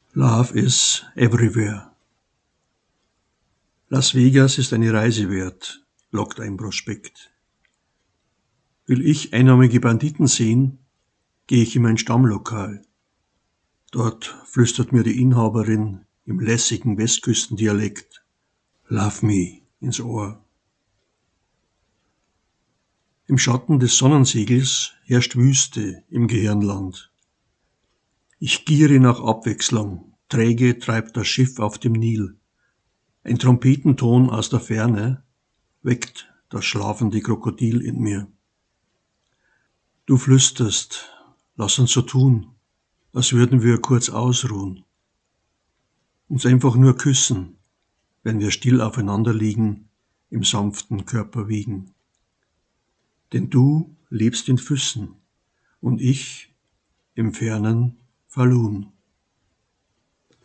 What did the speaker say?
Love is everywhere. Las Vegas ist eine Reise wert, lockt ein Prospekt. Will ich einarmige Banditen sehen, gehe ich in mein Stammlokal. Dort flüstert mir die Inhaberin im lässigen Westküstendialekt Love me ins Ohr. Im Schatten des Sonnensegels herrscht Wüste im Gehirnland. Ich giere nach Abwechslung, träge treibt das Schiff auf dem Nil. Ein Trompetenton aus der Ferne weckt das schlafende Krokodil in mir. Du flüsterst, lass uns so tun, als würden wir kurz ausruhen. Uns einfach nur küssen, wenn wir still aufeinander liegen, im sanften Körper wiegen. Denn du lebst in Füssen und ich im fernen Falun.